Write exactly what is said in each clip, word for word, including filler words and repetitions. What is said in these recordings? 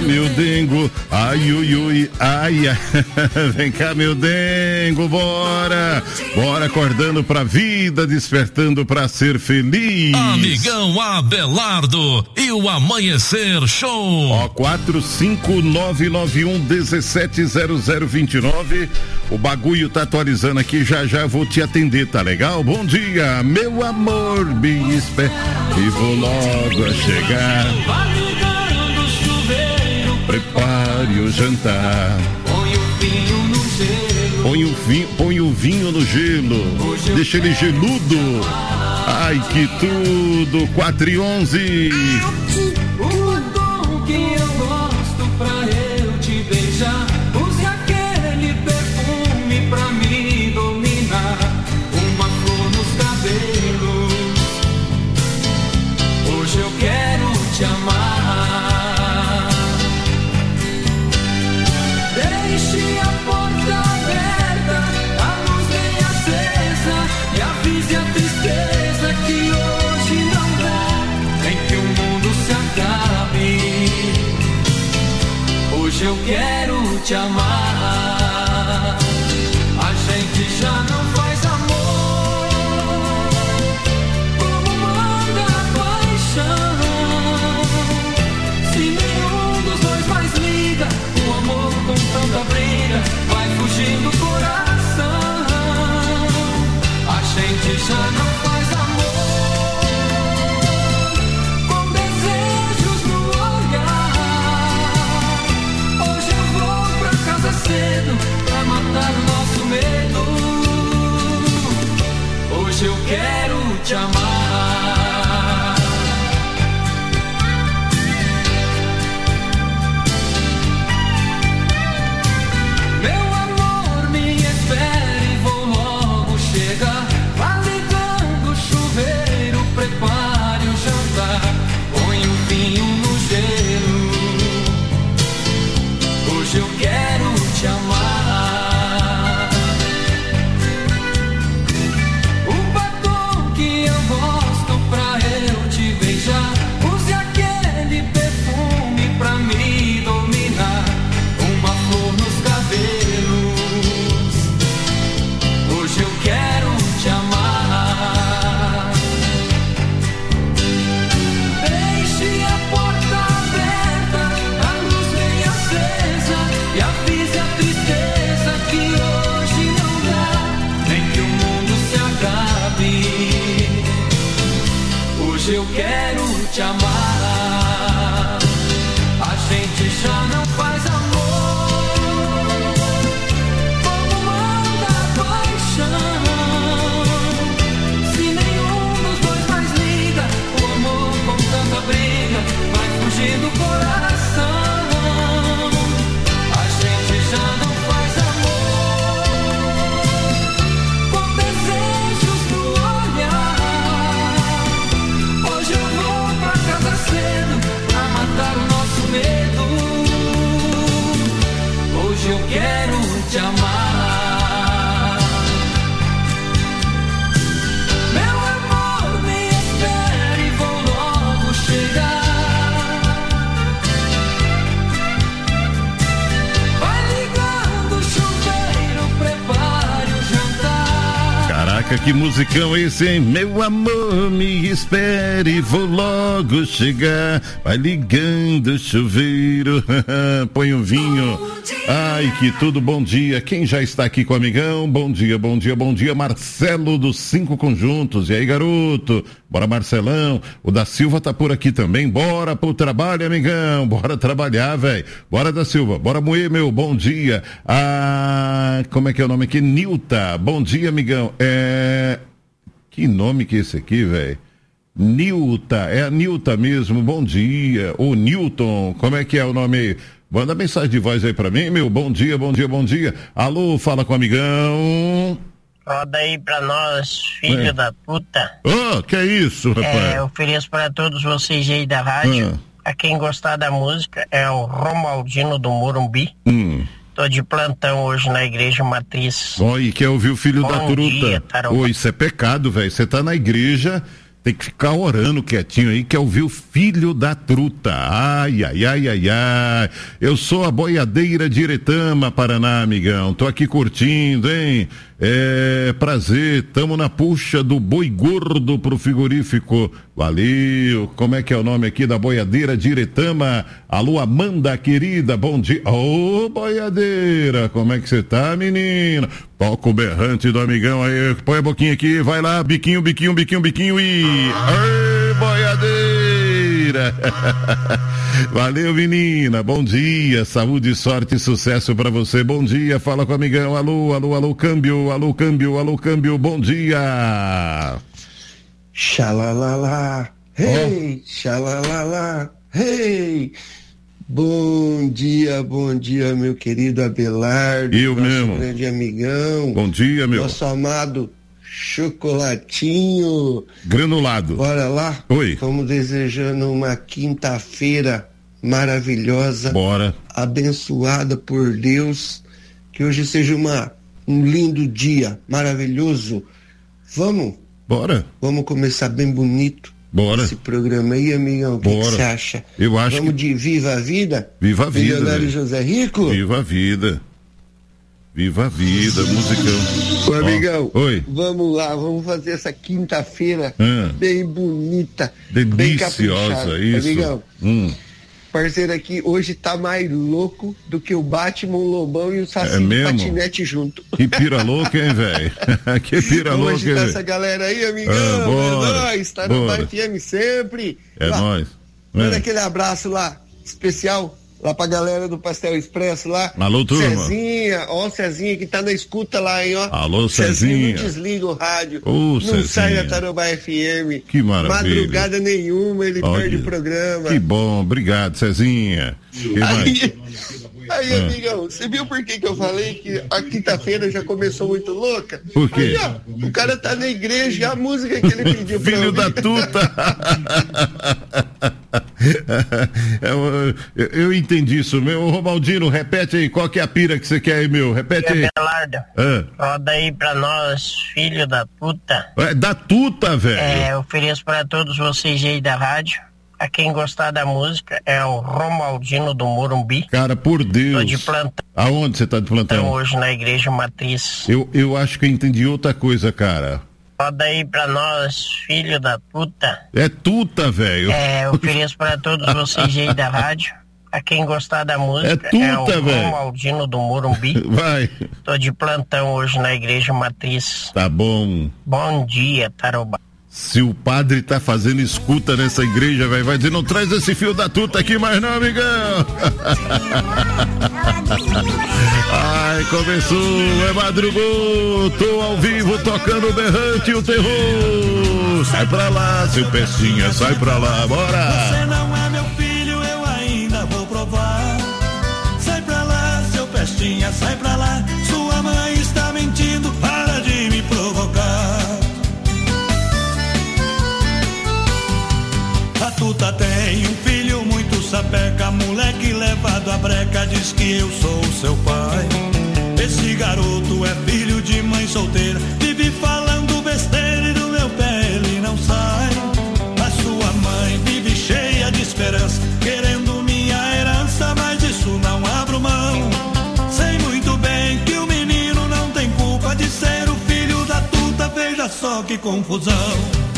meu dengo, ai, ui, ui, ai, ai. Vem cá, meu dengo, bora, bora acordando pra vida, despertando pra ser feliz. Amigão Abelardo e o Amanhecer Show. Ó, quatro cinco nove nove um um sete zero zero dois nove, o bagulho tá atualizando aqui, já já vou te atender, tá legal? Bom dia, meu amor, me espera e vou logo a chegar. Prepare o jantar. Põe o vinho no gelo. Põe o vinho, põe o vinho no gelo. Deixa ele geludo. Ai, que tudo. quatro e onze. O batom que eu gosto pra eu te beijar. Use aquele perfume pra me dominar. Uma flor nos cabelos. Hoje eu quero te amar. Deixe a porta aberta, a luz bem acesa, e avise a tristeza que hoje não dá, nem que o mundo se acabe. Hoje eu quero te amar. A gente já não faz amor como manda a paixão. Se nenhum dos dois mais liga, o amor com tanta briga vai fugir do coração. A gente já não faz amor com desejos no olhar. Hoje eu vou pra casa cedo pra matar o nosso medo. Hoje eu quero te amar. Prepare o jantar, põe o vinho no gelo. Hoje eu quero te amar. O batom que eu gosto pra eu te beijar. Use aquele perfume pra me dominar. Uma flor nos cabelos. Hoje eu quero te amar. Hoje eu quero te amar. A gente já não faz amor como manda a paixão. Se nenhum dos dois mais liga, o amor com tanta briga vai fugir do coração. A gente já não faz amor com desejos no olhar. Hoje eu vou pra casa cedo pra matar o nosso medo. Hoje eu quero te amar. Meu amor, me espere, vou logo chegar. Vai ligando o chuveiro, prepare o jantar. Caraca, que musicão esse, hein? Meu amor, me espere, vou logo chegar. Vai ligando o chuveiro, põe o vinho. Ai, que tudo, bom dia. Quem já está aqui com o amigão? Bom dia, bom dia, bom dia. Marcelo dos Cinco Conjuntos. E aí, garoto? Bora, Marcelão. O da Silva tá por aqui também. Bora pro trabalho, amigão. Bora trabalhar, velho. Bora, da Silva. Bora moer, meu. Bom dia. Ah, como é que é o nome aqui? Nilta. Bom dia, amigão. É... Que nome que é esse aqui, velho? Nilta. É a Nilta mesmo. Bom dia. O Newton. Como é que é o nome aí? Manda mensagem de voz aí pra mim, meu. Bom dia, bom dia, bom dia. Alô, fala com o amigão. Roda aí pra nós, filho é. da puta. Ah, que é isso, rapaz? É, eu ofereço pra todos vocês aí da rádio. Ah. A quem gostar da música é o Romaldino do Morumbi. Hum. Tô de plantão hoje na igreja matriz. Oi, quer ouvir o filho Bom da truta? Dia, Ô, isso é pecado, velho. Você tá na igreja tem que ficar orando quietinho aí, quer ouvir o filho da truta. Ai, ai, ai, ai, ai. Eu sou a boiadeira de Iretama, Paraná, amigão. Tô aqui curtindo, hein? É prazer, tamo na puxa do boi gordo pro frigorífico. Valeu. Como é que é o nome aqui da boiadeira de Iretama? Alô, Amanda, querida, bom dia. Ô, boiadeira, como é que você tá, menina? Toca o berrante do amigão aí, põe a boquinha aqui, vai lá, biquinho, biquinho, biquinho, biquinho e... Ei, boiadeira! Valeu, menina, bom dia, saúde, sorte e sucesso pra você, bom dia, fala com o amigão, alô, alô, alô, câmbio, alô, câmbio, alô, câmbio, bom dia! Xalalala, hey, oh. Xalalala, hey! Bom dia, bom dia, meu querido Abelardo. Eu nosso mesmo. grande amigão. Bom dia, meu. Nosso amado Chocolatinho. Granulado. Bora lá? Oi. Vamos desejando uma quinta-feira maravilhosa. Bora. Abençoada por Deus. Que hoje seja uma, um lindo dia maravilhoso. Vamos? Bora. Vamos começar bem bonito. Bora. Esse programa aí, amigão, o que você acha? Eu acho Vamos que... de Viva a Vida? Viva a Vida. Milionário José Rico? Viva a Vida. Viva a Vida, musicão. Ô, amigão, oh. Oi. Vamos lá, vamos fazer essa quinta-feira hum. bem bonita. Deliciosa, bem isso. Amigão, hum. parceiro aqui hoje tá mais louco do que o Batman, o Lobão e o Saci é de mesmo? patinete junto. Que pira louca, hein, velho? Que pira louca, hein, velho? Hoje tá essa galera aí, amigão, ah, bora, é nóis, tá no Bar F M sempre. É lá, nóis. Manda é. aquele abraço lá, especial, lá pra galera do Pastel Expresso lá. Alô, turma. Cezinha, ó o Cezinha que tá na escuta lá, hein, ó. Alô, Cezinha. Cezinha, não desliga o rádio. Ô, não Cezinha. sai da Tarobá F M. Que maravilha. Madrugada nenhuma, ele Olha, perde o programa. Que bom, obrigado, Cezinha. Que aí, aí ah. amigão, você viu por que que eu falei que a quinta-feira já começou muito louca? Por quê? Aí, ó, o cara tá na igreja e a música que ele pediu pra Filho da tuta. eu, eu, eu entendi isso, meu. Romaldino, repete aí, qual que é a pira que você quer aí, meu? Repete aí. Abelardo, ah. roda aí pra nós, filho da puta. É, da tuta, velho. É, ofereço pra todos vocês aí da rádio. A quem gostar da música é o Romaldino do Morumbi. Cara, por Deus. Tô de plantão. Aonde você tá de plantão? Então, hoje na Igreja Matriz. Eu, eu acho que eu entendi outra coisa, cara. Roda aí pra nós, filho da puta. É tuta, velho. É, ofereço pra todos vocês aí da rádio. A quem gostar da música é, tuta, é o véio. Romaldino do Morumbi. Vai. Tô de plantão hoje na Igreja Matriz. Tá bom. Bom dia, Tarobá. Se o padre tá fazendo escuta nessa igreja, velho, vai dizer, não traz esse fio da tuta aqui mais não, amigão. Ai, começou, é madrugou, tô ao vivo tocando o berrante e o terror. Sai pra lá, seu pestinha, sai pra lá, bora. Você não é meu filho, eu ainda vou provar. Sai pra lá, seu pestinha, sai pra lá. Sua mãe está mentindo, para de me provocar. A tuta tem um filho muito sapeca, moleque levado à breca, diz que eu sou seu pai. Esse garoto é filho de mãe solteira, vive falando besteira e do meu pé ele não sai. A sua mãe vive cheia de esperança, querendo minha herança, mas disso não abro mão. Sei muito bem que o menino não tem culpa de ser o filho da tuta, veja só que confusão.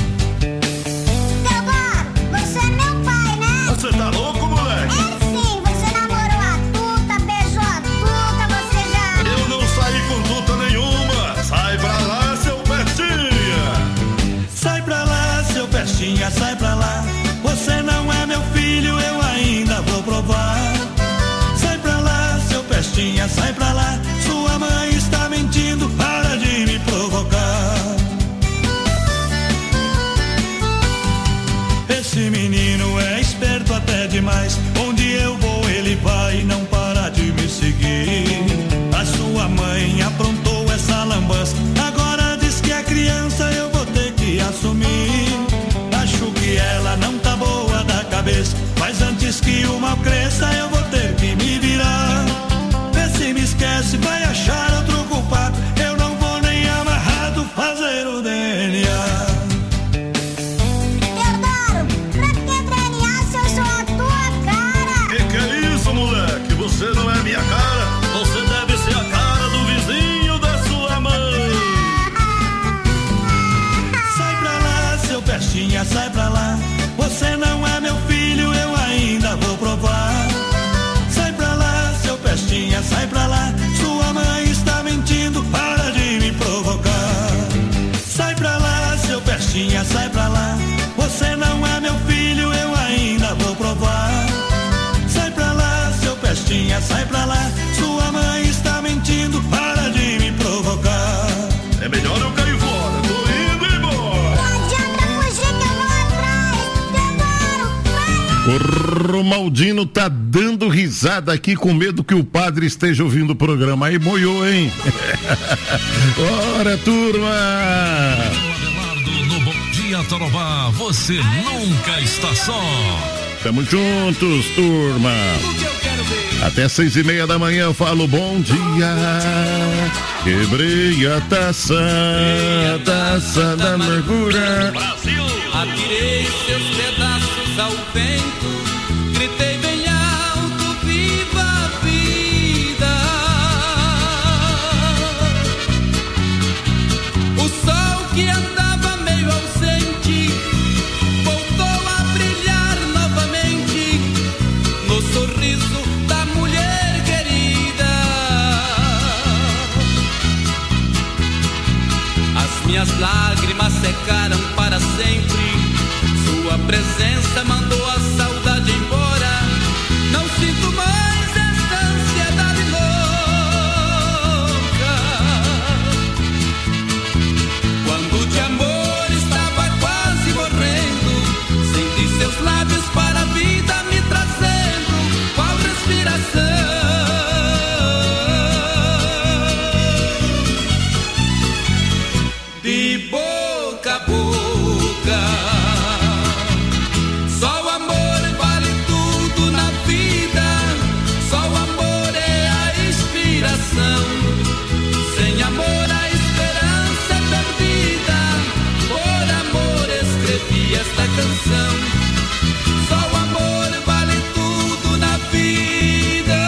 Você tá louco, moleque? É sim, você namorou a tuta, beijou a tuta, você já... Eu não saí com tuta nenhuma. Sai pra lá, seu pestinha. Sai pra lá, seu pestinha, sai pra lá. Você não é meu filho, eu ainda vou provar. Sai pra lá, seu pestinha, sai pra lá. Sua mãe está mentindo, para de me provocar. Esse menino é esperto até demais. Onde eu vou ele vai, não para de me seguir. A sua mãe aprontou essa lambança, agora diz que é criança, eu vou ter que assumir. Acho que ela não tá boa da cabeça, mas antes que o mal cresça eu vou ter que me virar. Vê se me esquece, vai achar outro culpado, eu não vou nem amarrado fazer o D N A. pestinha, sai pra lá. Você não é meu filho, eu ainda vou provar. Sai pra lá, seu pestinha, sai pra lá. Sua mãe está mentindo, para de me provocar. É melhor eu cair fora, tô indo embora. Não adianta fugir que eu vou atrás. Demoro, vai lá. O Romaldino tá dando risada aqui com medo que o padre esteja ouvindo o programa. Aí moiou, hein? Bora, turma! No Bom Dia Tarobá, você nunca está só. Tamo juntos, turma. Até seis e meia da manhã eu falo bom dia. Quebrei a taça, a taça da amargura. Atirei seus pedaços ao vento, gritei bem alto, viva a vida. O sol que andava meio ausente voltou a brilhar novamente no sorriso da mulher querida. As minhas lágrimas secaram para sempre. Sua presença mandou a saudade embora. Não sinto mais esta ansiedade louca. Quando de amor estava quase morrendo, senti seus lábios para a vida me trazendo qual respiração. De boca a boca, só o amor vale tudo na vida. Só o amor é a inspiração. Sem amor a esperança é perdida. Por amor escrevi esta canção. Só o amor vale tudo na vida.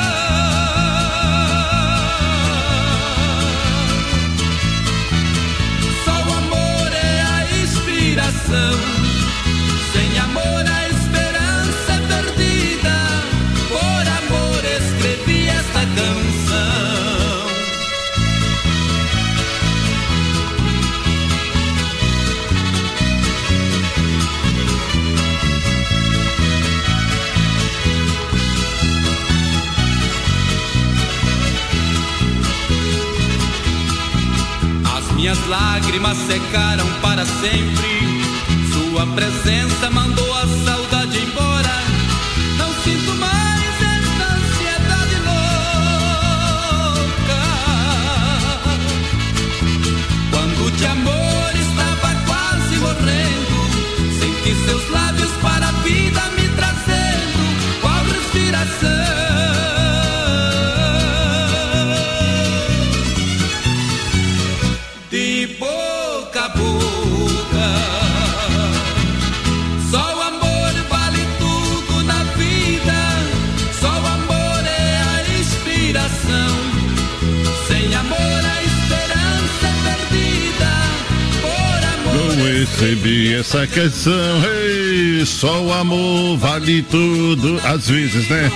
Só o amor é a inspiração. Sem amor a esperança é perdida. Por amor escrevi esta canção. As minhas lágrimas secaram para sempre. Sua presença mandou a saudade embora. Não sinto mais esta ansiedade louca. Quando de amor estava quase morrendo, senti seus lábios para a vida me trazendo qual respiração. De boca a boca, só o amor vale tudo na vida. Só o amor é a inspiração. Sem amor a esperança é perdida. Por amor Eu recebi essa canção, hey, só o amor vale tudo. Às vezes, né?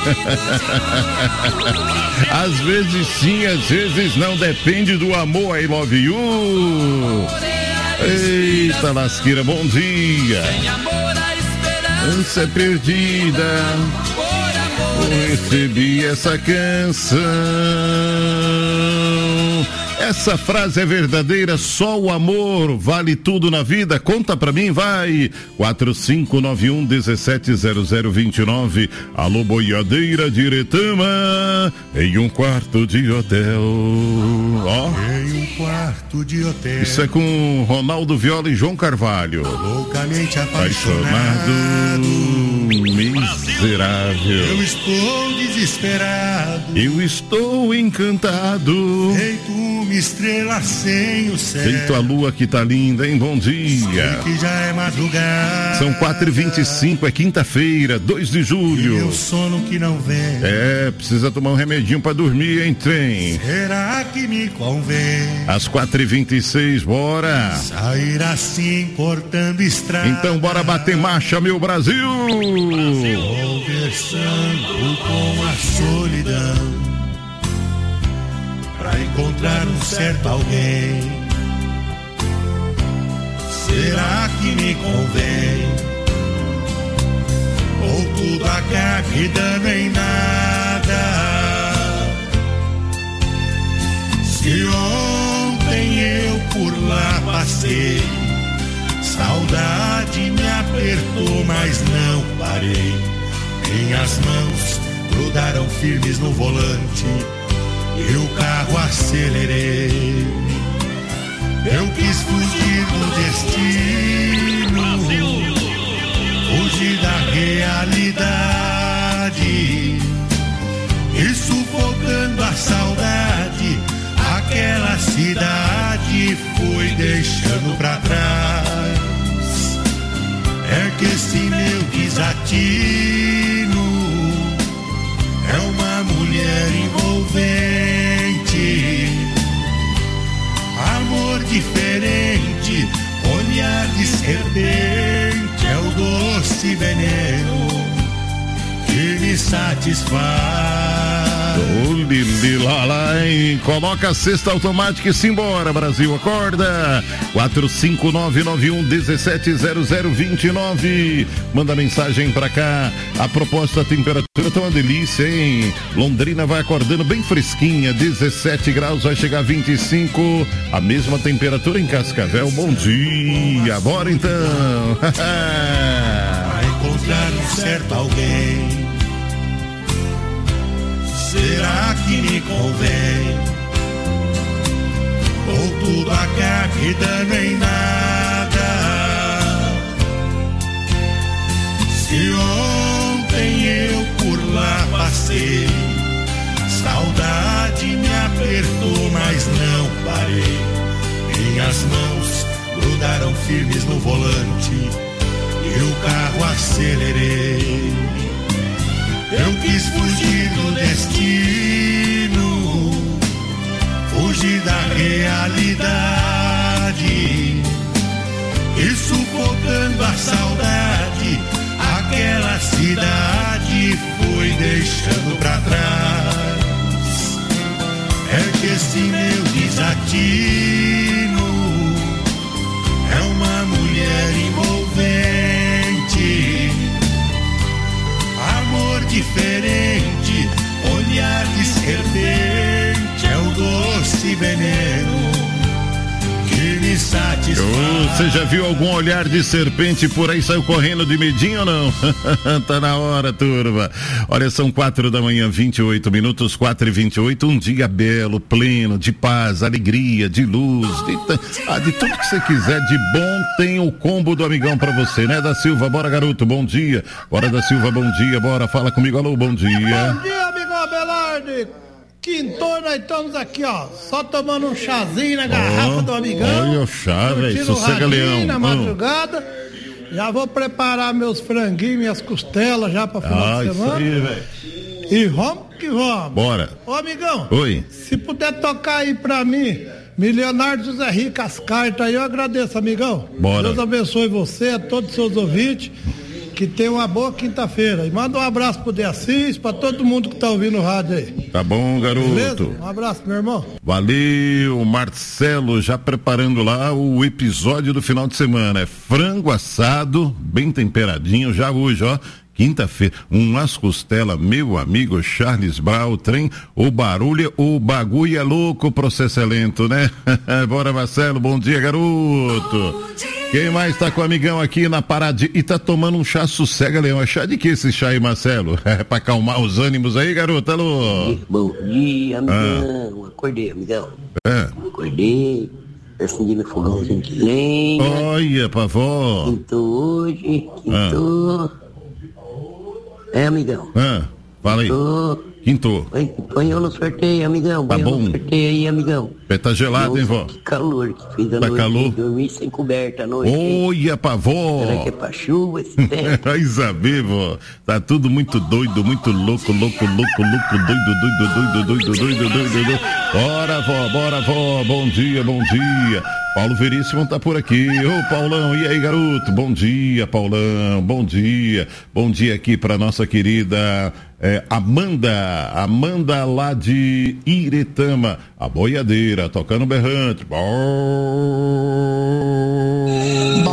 Às vezes sim, às vezes não, depende do amor. I love you. Eita lasqueira, bom dia. sem amor a esperança Ânsia é perdida. por amor Eu recebi essa canção. Essa frase é verdadeira, só o amor vale tudo na vida. Conta pra mim, vai. quatro cinco nove um, um sete zero zero dois nove. Alô, boiadeira diretama. Em um quarto de hotel. Ó. Em um quarto de hotel. Isso é com Ronaldo Viola e João Carvalho. Loucamente Apaixonado, apaixonado. miserável. Eu estou desesperado. Eu estou encantado. Feito uma estrela sem o céu. Feito a lua que tá linda, hein? Bom dia. Que já é madrugada. São quatro e vinte e cinco, é quinta-feira, dois de E julho. o sono que não vem. É, precisa tomar um remedinho pra dormir, hein, trem? Será que me convém? Às quatro e vinte e seis, bora. Sair assim cortando estrada. Então bora bater marcha, meu Brasil. Conversando com a solidão, pra encontrar um certo alguém. Será que me convém? Ou tudo acaba e dando em nada? Se ontem eu por lá passei, saudade me apertou, mas não parei. Minhas mãos grudaram firmes no volante e o carro acelerei. Eu quis fugir do destino, fugir da realidade, e sufocando a saudade, aquela cidade fui deixando pra trás. É que esse meu desatino é uma mulher envolvente, amor diferente, olhar de serpente, é o doce veneno que me satisfaz. Ô, Lili, lá, lá, hein? Coloca a cesta automática e simbora, Brasil, acorda. quatro cinco nove nove um um sete zero zero dois nove. Manda mensagem pra cá. A proposta, a temperatura tá uma delícia, hein? Londrina vai acordando bem fresquinha, dezessete graus, vai chegar a vinte e cinco. A mesma temperatura em Cascavel. Bom dia, bora então. Vai encontrar um certo alguém. Será que me convém? Ou tudo acaba e dando em nada? Se ontem eu por lá passei, saudade me apertou, mas não parei. Minhas mãos grudaram firmes no volante e o carro acelerei. Eu quis fugir do destino, fugir da realidade, e sufocando a saudade, aquela cidade fui deixando pra trás. É que esse meu desatino é uma mulher envolvente, amor diferente, olhar de serpente, é o doce veneno que me satisfaz. Você já viu algum olhar de serpente por aí, saiu correndo de medinho ou não? Tá na hora, turma. Olha, são quatro da manhã, vinte e oito minutos, quatro e vinte e oito, um dia belo, pleno, de paz, alegria, de luz, de, ah, de tudo que você quiser de bom, tem o combo do amigão pra você, né, da Silva? Bora, garoto, bom dia. Bora, da Silva, bom dia, bora, fala comigo, alô, bom dia. Bom dia, amigo Abelardo. Quintor, nós estamos aqui, ó, só tomando um chazinho na garrafa oh, do amigão. Olha o chá, velho, sossega leão. Na madrugada, oh. Já vou preparar meus franguinhos, minhas costelas já pra final ah, de semana. Isso aí, velho. E vamos que vamos. Bora. Ô, amigão. Oi. Se puder tocar aí pra mim, Milionário José Rico, as cartas aí, eu agradeço, amigão. Bora. Deus abençoe você, a todos os seus ouvintes. Que tenha uma boa quinta-feira. E manda um abraço pro Deassis, pra todo mundo que tá ouvindo o rádio aí. Tá bom, garoto. Beleza? Um abraço, meu irmão. Valeu, Marcelo, já preparando lá o episódio do final de semana. É frango assado, bem temperadinho, já hoje, ó. Quinta-feira, umas costelas, meu amigo Charles Brau, trem, o barulho, o bagulho é louco, o processo é lento, né? Bora, Marcelo, bom dia, garoto. Bom dia. Quem mais tá com o amigão aqui na parada e tá tomando um chá sossega, Leão? É chá de que esse chá aí, Marcelo? É pra acalmar os ânimos aí, garoto, alô? Bom dia, amigão, ah. Acordei, amigão. É. Acordei. Acendi meu fogãozinho de lenha. Olha, pavó. Quintou hoje, quintou. Ah. É, amigão. Ah, fala aí. Quintou. Quintou. Põe eu no sorteio, amigão. Tá bom. No sorteio aí, amigão. Pé tá gelado, hein, vó? Que calor que fez a tá noite. Calor. Dormi sem coberta à noite. Olha, pavó. Será que é pra chuva esse tempo? Vai saber, vó. Tá tudo muito doido, muito louco, louco, louco, louco, doido, doido, doido, doido, doido, doido, doido. Bora, vó, bora, vó. Bom dia, bom dia. Paulo Veríssimo tá por aqui. Ô, Paulão, e aí, garoto? Bom dia, Paulão. Bom dia. Bom dia aqui pra nossa querida é, Amanda. Amanda lá de Iretama. A boiadeira, tocando berrante. Bom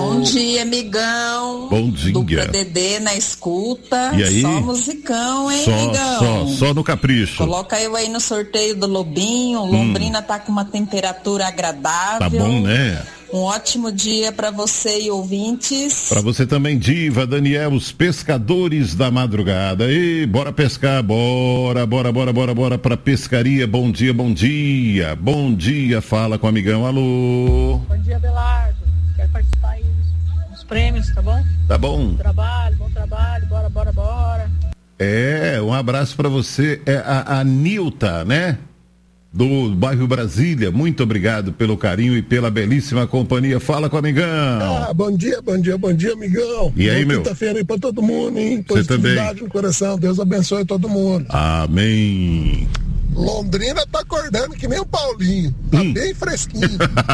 Terezinha. Dupla Dedê na escuta. E aí? Só musicão, hein, só, amigão? Só, só no capricho. Coloca eu aí no sorteio do Lobinho. Londrina hum. tá com uma temperatura agradável. Tá bom, né? Um ótimo dia para você e ouvintes. Para você também, Diva, Daniel, os pescadores da madrugada. E bora pescar, bora, bora, bora, bora, bora pra pescaria. Bom dia, bom dia. Bom dia, fala com o amigão, alô. Bom dia, Belardo. Quero participar aí dos, dos prêmios, tá bom? Tá bom. Bom trabalho, bom trabalho, bora, bora, bora. É, um abraço para você. É a, a Nilta, né? Do bairro Brasília, muito obrigado pelo carinho e pela belíssima companhia. Fala com o amigão. Ah, bom dia, bom dia, bom dia, amigão. E aí, meu? Quinta-feira aí pra todo mundo, hein? Você também. Positividade no coração, Deus abençoe todo mundo. Amém. Londrina tá acordando que nem o Paulinho, tá hum. bem fresquinho.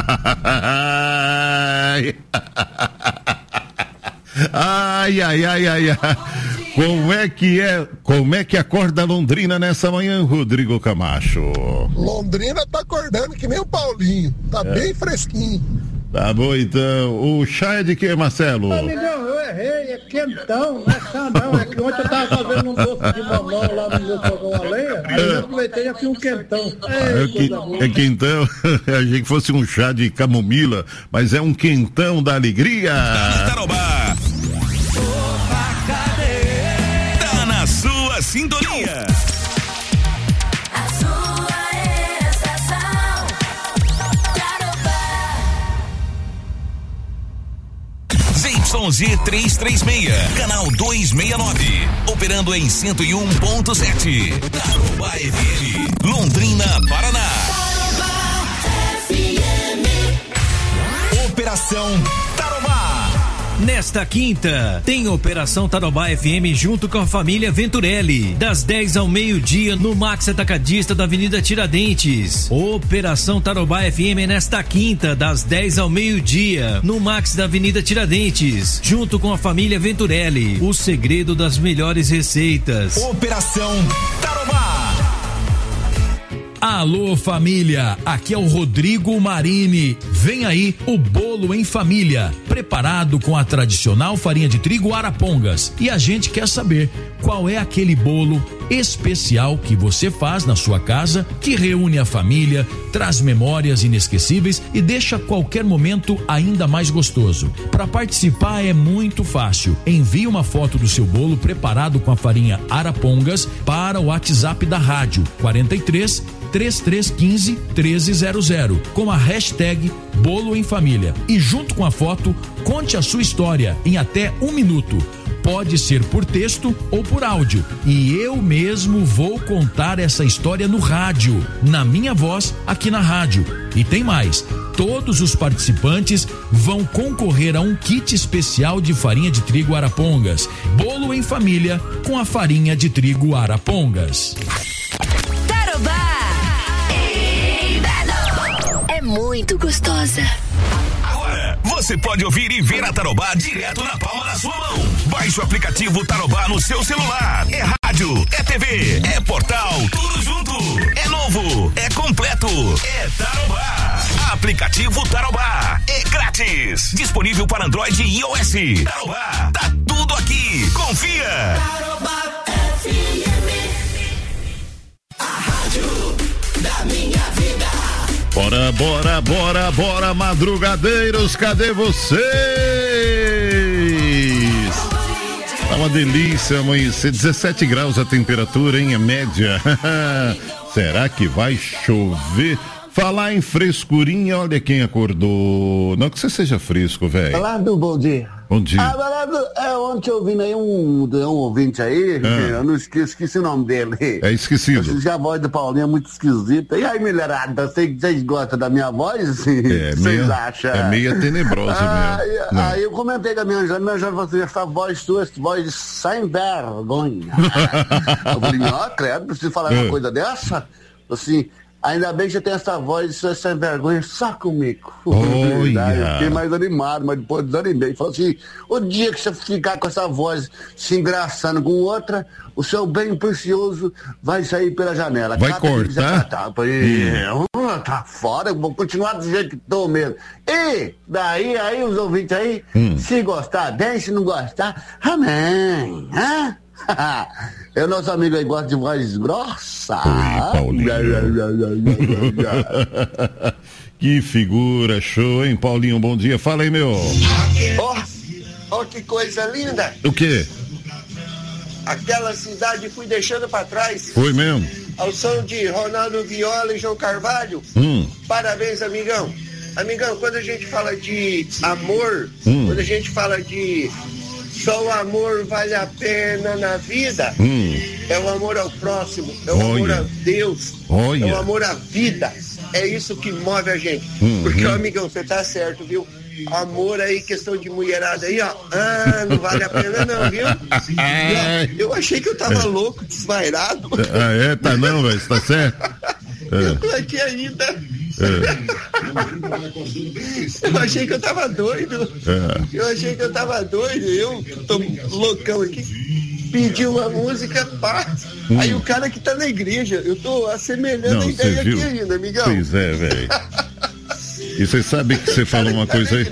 Ai, ai, ai, ai, ai. Como é que é, como é que acorda a Londrina nessa manhã, Rodrigo Camacho? Londrina tá acordando que nem o Paulinho, tá é. bem fresquinho. Tá bom, então. O chá é de quê, Marcelo? Amigão, eu errei, é quentão, não é chá não, é que ontem eu tava fazendo um doce de mamão lá no meu fogão a lenha, aí eu aproveitei e fiz um quentão. É, é, que, é quentão, achei que fosse um chá de camomila, mas é um quentão da alegria. Tarobá. Sua sintonia. A sua estação. Z Y Z trezentos e trinta e seis, canal duzentos e sessenta e nove, operando em cento e um ponto sete. Tarobá F M, Londrina, Paraná. Tarobá F M. Operação Tarobá. Nesta quinta, tem Operação Tarobá F M junto com a família Venturelli, das dez ao meio-dia no Max Atacadista da Avenida Tiradentes. Operação Tarobá F M nesta quinta, das dez ao meio-dia no Max da Avenida Tiradentes, junto com a família Venturelli. O segredo das melhores receitas. Operação Tarobá. Alô, família, aqui é o Rodrigo Marini. Vem aí o bolo em família, preparado com a tradicional farinha de trigo Arapongas. E a gente quer saber qual é aquele bolo especial que você faz na sua casa, que reúne a família, traz memórias inesquecíveis e deixa qualquer momento ainda mais gostoso. Para participar é muito fácil. Envie uma foto do seu bolo preparado com a farinha Arapongas para o WhatsApp da rádio quarenta e três, trinta e três quinze, treze zero zero com a hashtag Bolo em Família. E junto com a foto, conte a sua história em até um minuto. Pode ser por texto ou por áudio. E eu mesmo vou contar essa história no rádio, na minha voz, aqui na rádio. E tem mais. Todos os participantes vão concorrer a um kit especial de farinha de trigo Arapongas. Bolo em Família com a farinha de trigo Arapongas. Tarobá é muito gostosa. Agora você pode ouvir e ver a Tarobá direto na palma da sua mão. Baixe o aplicativo Tarobá no seu celular. É rádio, é T V, é portal, tudo junto. É novo, é completo, é Tarobá. Aplicativo Tarobá é grátis. Disponível para Android e iOS. Tarobá, tá tudo aqui. Confia. Tarobá F M, a rádio da minha vida. Bora, bora, bora, bora, madrugadeiros, cadê vocês? Tá uma delícia amanhecer, dezessete graus a temperatura, hein, a média. Será que vai chover? Falar em frescurinha, olha quem acordou. Não que você seja fresco, velho. Belardo, bom dia. Bom dia. Ah, Belardo, é, ontem eu ouvindo aí um, um ouvinte aí, ah. eu não esqueci, esqueci o nome dele. É esquecido. Eu acho a voz do Paulinho é muito esquisita. E aí, mulherada, vocês, vocês gostam da minha voz? É, vocês meia, acham? é meia tenebrosa ah, mesmo. Aí, aí eu comentei com a minha Angela, minha Angela falou assim, essa voz sua, essa voz sem vergonha. Eu falei, ó, credo, preciso falar uma coisa dessa? Assim... Ainda bem que você tem essa voz, essa vergonha só comigo. Olha. Eu fiquei mais animado, mas depois desanimei. Falou assim, o dia que você ficar com essa voz se engraçando com outra, o seu bem precioso vai sair pela janela. Vai Cada cortar? Tá, hum. tá fora, eu vou continuar do jeito que tô mesmo. E daí, aí os ouvintes aí, hum. se gostar, bem, se não gostar, amém. Hã? É o nosso amigo aí gosta de voz grossa. Oi, Paulinho. Que figura, show, hein, Paulinho? Bom dia, fala aí, meu. Ó, oh, oh, que coisa linda. O quê? Aquela cidade fui deixando pra trás. Foi mesmo? Ao som de Ronaldo Viola e João Carvalho. Hum. Parabéns, amigão. Amigão, quando a gente fala de amor, hum. quando a gente fala de só o amor vale a pena na vida, hum. é o amor ao próximo, é o Olha. amor a Deus, Olha. é o amor à vida. É isso que move a gente. Hum, Porque, hum. ó, amigão, você tá certo, viu? Amor aí, questão de mulherada aí, ó. Ah, não vale a pena não, viu? E, ó, eu achei que eu tava é. louco, desvairado. Ah, é? Tá não, velho, você tá certo? É. Eu tô aqui ainda. É. Eu achei que eu tava doido. É. Eu achei que eu tava doido. Eu tô loucão aqui. Pedi uma música, pá. Hum. Aí o cara que tá na igreja, eu tô assemelhando não, a ideia viu? aqui ainda, amigão. Pois é, velho. E você sabe que você falou uma tá coisa aí?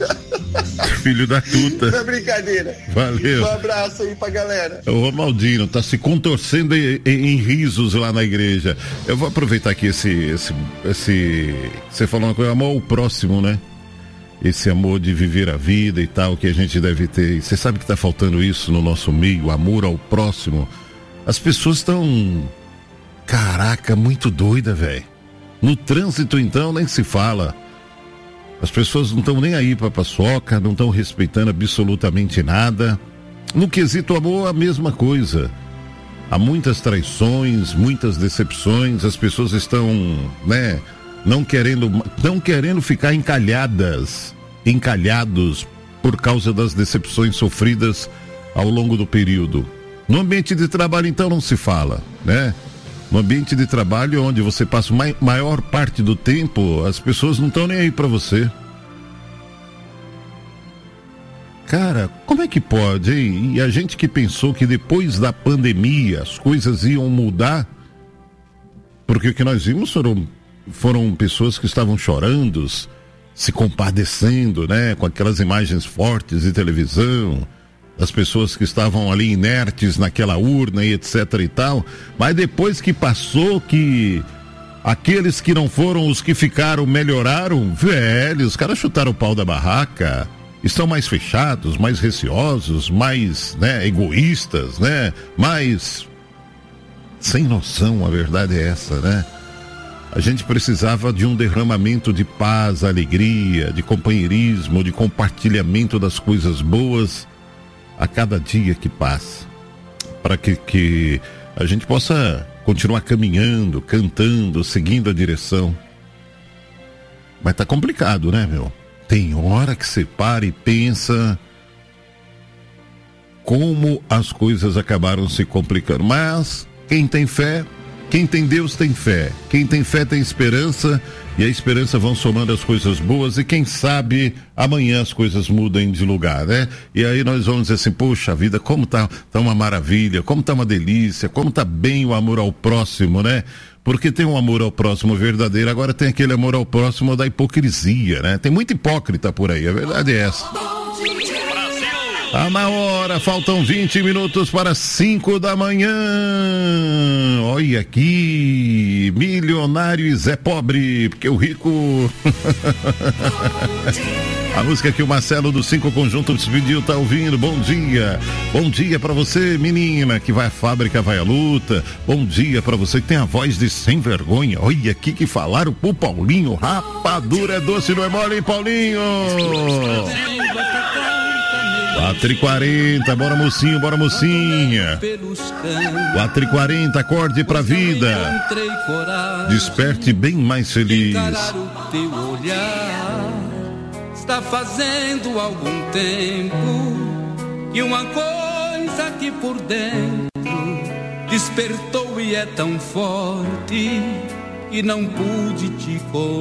Filho da tuta. Não é brincadeira. Valeu. Um abraço aí pra galera. O Romaldino tá se contorcendo em, em, em risos lá na igreja. Eu vou aproveitar aqui esse, esse, esse, você falou uma coisa, amor ao próximo, né? Esse amor de viver a vida e tal, que a gente deve ter. Você sabe que tá faltando isso no nosso meio, amor ao próximo. As pessoas estão, caraca, muito doida, velho. No trânsito, então, nem se fala. As pessoas não estão nem aí pra paçoca, não estão respeitando absolutamente nada. No quesito amor, a mesma coisa. Há muitas traições, muitas decepções, as pessoas estão, né, não querendo, não querendo ficar encalhadas, encalhados por causa das decepções sofridas ao longo do período. No ambiente de trabalho, então, não se fala, né? No ambiente de trabalho, onde você passa a maior parte do tempo, as pessoas não estão nem aí para você. Cara, como é que pode, hein? E a gente que pensou que depois da pandemia as coisas iam mudar, porque o que nós vimos foram, foram pessoas que estavam chorando, se compadecendo, né? Com aquelas imagens fortes de televisão, das pessoas que estavam ali inertes naquela urna e etc e tal, mas depois que passou, que aqueles que não foram os que ficaram melhoraram, velho, os caras chutaram o pau da barraca, estão mais fechados, mais receosos, mais, né, egoístas, né, mais sem noção, a verdade é essa, né? A gente precisava de um derramamento de paz, alegria, de companheirismo, de compartilhamento das coisas boas a cada dia que passa, para que, que a gente possa continuar caminhando, cantando, seguindo a direção. Mas tá complicado, né, meu? Tem hora que você para e pensa como as coisas acabaram se complicando. Mas quem tem fé, quem tem Deus tem fé. Quem tem fé tem esperança, e a esperança vão somando as coisas boas, e quem sabe amanhã as coisas mudem de lugar, né? E aí nós vamos dizer assim, poxa, a vida, como tá, tá uma maravilha, como tá uma delícia, como tá bem o amor ao próximo, né? Porque tem um amor ao próximo verdadeiro, agora tem aquele amor ao próximo da hipocrisia, né? Tem muito hipócrita por aí, a verdade é essa. Tá na hora, faltam vinte minutos para cinco da manhã. Olha aqui, milionário e Zé Pobre, porque o rico... A música que o Marcelo do Cinco Conjuntos pediu, tá ouvindo? Bom dia. Bom dia pra você, menina, que vai à fábrica, vai à luta. Bom dia pra você que tem a voz de sem vergonha. Olha aqui que falaram pro Paulinho. Rapadura é doce, não é mole, hein, Paulinho? quatro e quarenta, bora mocinho, bora mocinha. quatro e quarenta, acorde pra vida. Desperte bem mais feliz. Está fazendo algum tempo e uma coisa que por dentro despertou e é tão forte e não pude te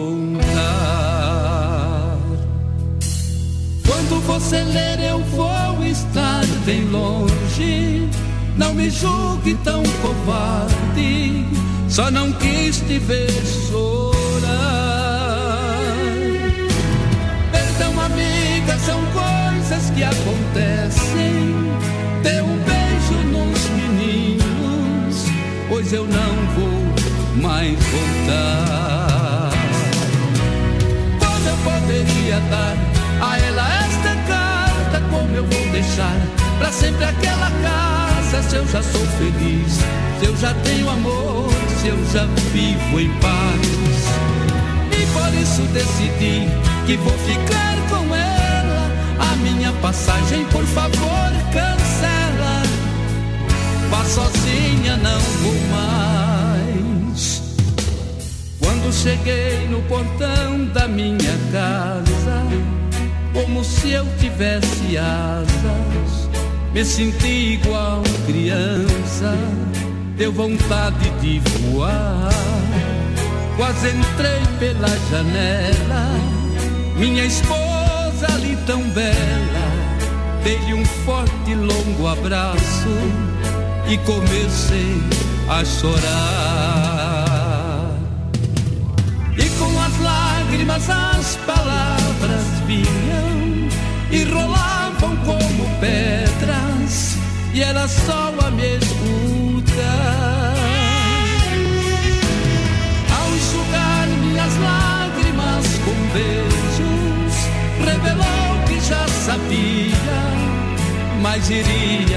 contar. Quando você ler eu vou estar bem longe, não me julgue tão covarde, só não quis te ver chorar. Perdão, amiga, são coisas que acontecem. Dê um beijo nos meninos, pois eu não vou mais voltar. Como eu poderia dar a ela esta carta, como eu vou deixar pra sempre aquela casa, se eu já sou feliz, se eu já tenho amor, se eu já vivo em paz. E por isso decidi que vou ficar com ela, a minha passagem por favor cancela, vá sozinha, não vou mais. Quando cheguei no portão da minha casa, como se eu tivesse asas, me senti igual criança, deu vontade de voar. Quase entrei pela janela, minha esposa ali tão bela, dei-lhe um forte e longo abraço e comecei a chorar. E com as lágrimas as palavras vinham e rolavam como pedras, e era só a me escutar. Ao enxugar minhas lágrimas com beijos, revelou que já sabia, mas iria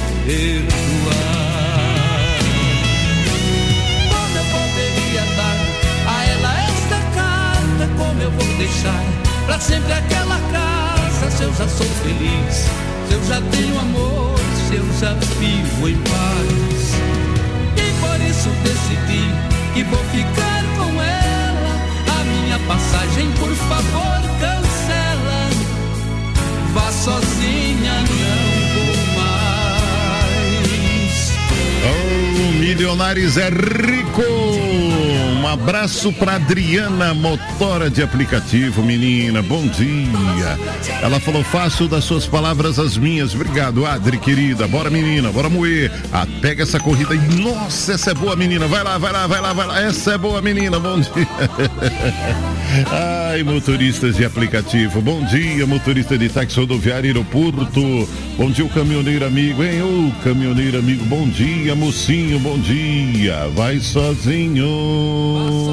perdoar. Como eu poderia dar a ela esta carta, como eu vou deixar pra sempre aquela casa, se eu já sou feliz, se eu já tenho amor, se eu já vivo em paz. E por isso decidi que vou ficar com ela, a minha passagem por favor cancela, vá sozinha, não vou mais. Oh, Milionários é rico! Um abraço pra Adriana, motora de aplicativo, menina, bom dia. Ela falou, faço das suas palavras as minhas. Obrigado, Adri, querida. Bora, menina, bora moer. Ah, pega essa corrida aí. Nossa, essa é boa, menina. Vai lá, vai lá, vai lá, vai lá. Essa é boa, menina. Bom dia. Ai, motoristas de aplicativo. Bom dia, motorista de táxi rodoviário aeroporto. Bom dia, o caminhoneiro amigo, hein? Ô, caminhoneiro amigo, bom dia, mocinho, bom dia. Vai sozinho.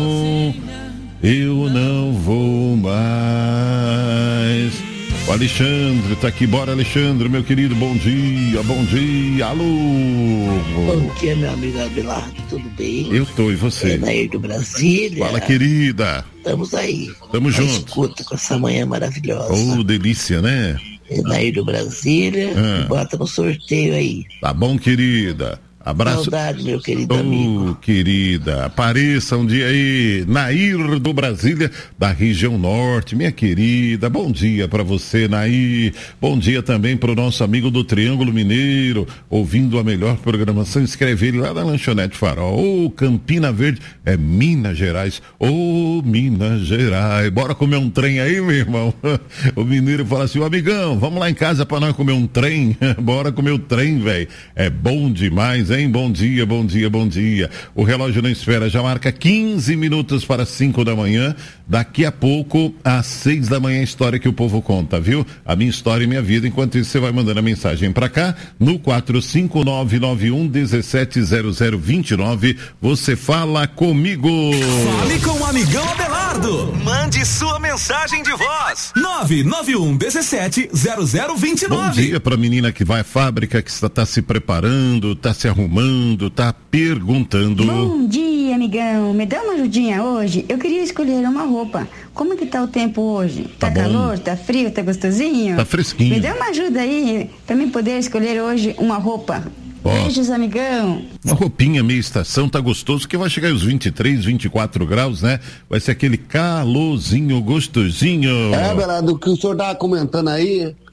Eu não vou mais. O Alexandre tá aqui, bora Alexandre, meu querido, bom dia, bom dia, alô. Bom dia, meu amigo Abelardo, tudo bem? Eu tô, e você? É Nair do Brasília. Fala, querida. Estamos aí. Tamo junto. Escuta com essa manhã maravilhosa. Oh, delícia, né? É Nair do Brasília, ah. Bota no sorteio aí. Tá bom, querida. Abraço. Saudade, meu querido oh, amigo. Querida, apareça um dia aí, Nair do Brasília, da região norte, minha querida, bom dia para você, Nair. Bom dia também para o nosso amigo do Triângulo Mineiro, ouvindo a melhor programação, escreve ele lá da Lanchonete Farol. Ô, oh, Campina Verde, é Minas Gerais. Ô, oh, Minas Gerais. Bora comer um trem aí, meu irmão. O mineiro fala assim, ô, amigão, vamos lá em casa para nós comer um trem. Bora comer o trem, velho. É bom demais, hein? Bom dia, bom dia, bom dia. O relógio não espera, já marca quinze minutos para cinco da manhã. Daqui a pouco, às seis da manhã, a história que o povo conta, viu? A minha história e minha vida. Enquanto isso, você vai mandando a mensagem para cá no quatro cinco nove nove um um sete zero zero dois nove. Você fala comigo. Fale com o amigão Abelardo. Mande sua mensagem de voz. nove nove um um sete zero zero dois nove. Bom dia para a menina que vai à fábrica, que está, está se preparando, está se arrumando, está perguntando. Bom dia, amigão. Me dá uma ajudinha hoje? Eu queria escolher uma roupa. Como que tá o tempo hoje? Tá, tá calor, tá frio, tá gostosinho? Tá fresquinho. Me dá uma ajuda aí para mim poder escolher hoje uma roupa. Oh. Beijos, amigão. Uma roupinha meia estação, tá gostoso, que vai chegar aos vinte e três, vinte e quatro graus, né? Vai ser aquele calorzinho gostosinho. É, Belardo, o que o senhor tava comentando aí,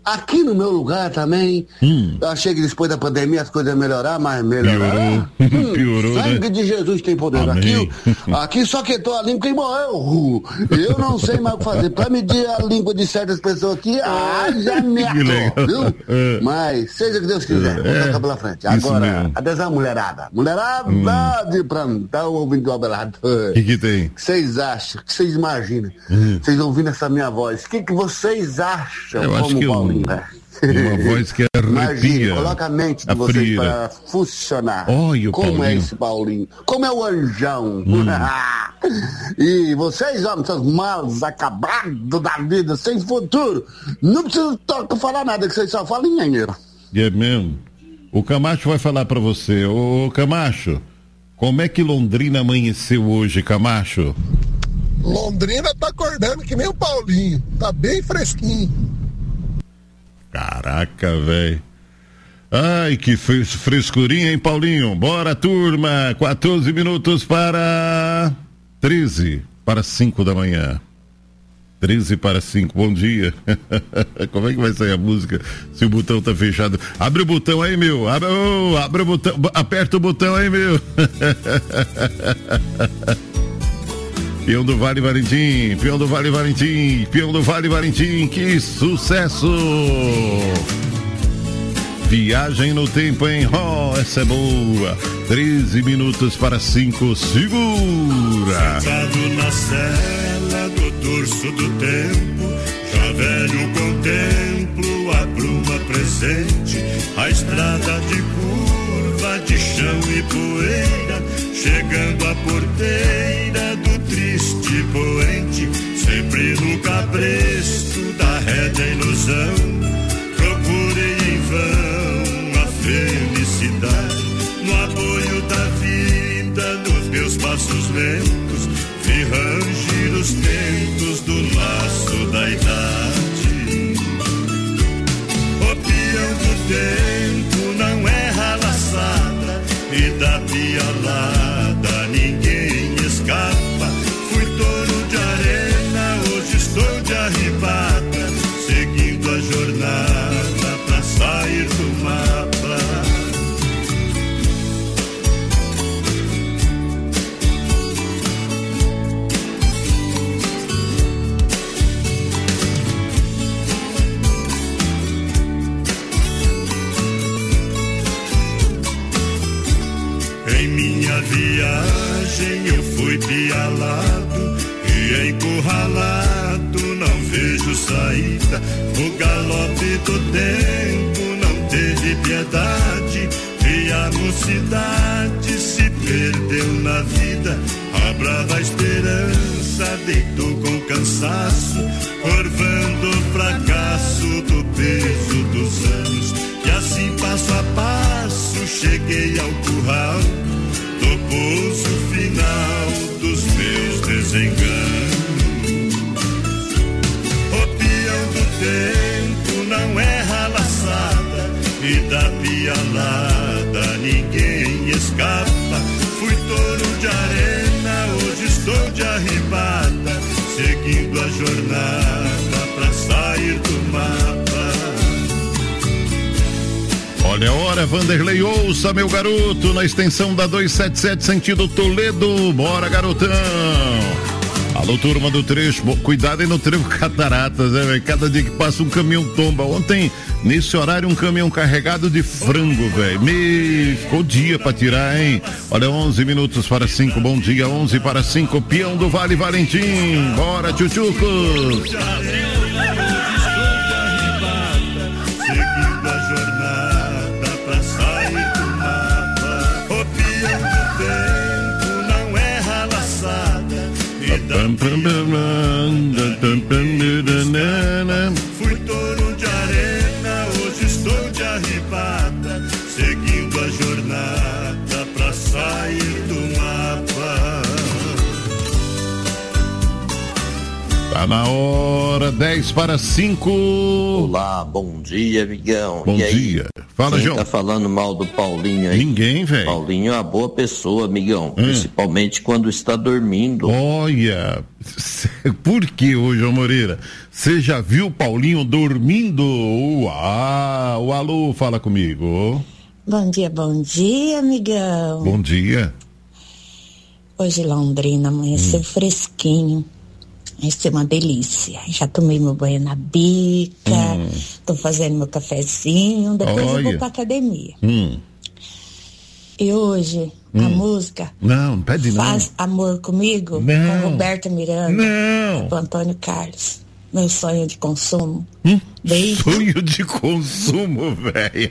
Aqui no meu lugar também, hum. eu achei que depois da pandemia as coisas iam melhorar, mas melhoraram. Piorou, Piorou Sangue né? de Jesus tem poder. Aqui, aqui só que tô a língua quem morreu. Eu não sei mais o que fazer. Pra medir a língua de certas pessoas aqui, ah, já meto, viu? É. Mas seja o que Deus quiser, vou é. tocar pela frente. Agora, atenção, mulherada. Mulherada hum. de plantão ouvindo o Abelardo. O que que tem? O que vocês acham? O que vocês imaginam? Hum. Vocês ouvindo essa minha voz? O que que vocês acham? Eu acho que Paulinho, eu... Uma voz que arrepia. Imagina, coloca a mente de vocês para funcionar. Olha, como Paulinho. é esse Paulinho? Como é o anjão? Hum. E vocês, homens, seus malos acabados da vida, sem futuro, não precisa falar nada, que vocês só falam em dinheiro. É mesmo? O Camacho vai falar para você. Ô, Camacho, como é que Londrina amanheceu hoje, Camacho? Londrina tá acordando que nem o Paulinho, tá bem fresquinho. Caraca, velho. Ai, que frescurinha, hein, Paulinho? Bora, turma. quatorze minutos para treze para cinco da manhã. treze para cinco, bom dia. Como é que vai sair a música se o botão tá fechado? Abre o botão aí, meu. Abre, oh, abre o botão, aperta o botão aí, meu. Peão do Vale Valentim, Peão do Vale Valentim, Peão do Vale Valentim, que sucesso! Viagem no tempo, hein? Oh, essa é boa! treze minutos para cinco, segura! Sentado na cela do dorso do tempo, já velho contemplo a bruma presente, a estrada de curva, de chão e poeira, chegando à porteira do triste poente, sempre no cabresto da rédea ilusão, procurei em vão a felicidade, no apoio da vida, nos meus passos lentos, vi rangir os tentos do laço da idade. O peão do tempo não erra a laçada, e da pialada ninguém escapa. Fui touro de arena, hoje estou de arribada, seguindo a jornada pra sair do mapa. Em minha viagem eu fui pialado e encurralado, não vejo saída. O galope do tempo não teve piedade, e a mocidade se perdeu na vida. A brava esperança deitou com cansaço, orvando o fracasso do peso dos anos. E assim passo a passo cheguei ao curral do pouso final dos meus desenganos. O peão do tempo não erra a laçada, e da pialada ninguém escapa. Fui touro de arena, hoje estou de arribada, seguindo a jornada pra sair do mapa. Olha a hora, Vanderlei, ouça, meu garoto, na extensão da duzentos e setenta e sete, sentido Toledo. Bora, garotão! Alô, turma do trecho, cuidado aí no trevo Cataratas, né, velho? Cada dia que passa um caminhão tomba. Ontem, nesse horário, um caminhão carregado de frango, velho. Me ficou dia pra tirar, hein? Olha, onze minutos para cinco, bom dia, onze para cinco, Peão do Vale Valentim. Bora, tchutchucos! Fui touro de arena, hoje estou de arribada, seguindo a jornada pra sair do mapa. Tá na hora, dez para cinco. Olá, bom dia, amigão. Bom e aí? dia. Fala, Quem João. tá falando mal do Paulinho aí? Ninguém, velho. Paulinho é uma boa pessoa, amigão. Hum. Principalmente quando está dormindo. Olha, por que hoje, ô Moreira? Você já viu o Paulinho dormindo? Uau, alô, fala comigo. Bom dia, bom dia, amigão. Bom dia. Hoje Londrina amanheceu Hum. fresquinho. Isso é uma delícia. Já tomei meu banho na bica, Hum. tô fazendo meu cafezinho, depois eu Olha. vou pra academia. Hum. E hoje, a Hum. música Não, não pede não. Faz Amor Comigo, Não. com Roberta Miranda, Não. com Antônio Carlos. Meu sonho de consumo. Hum? Beijo. Sonho de consumo, velho.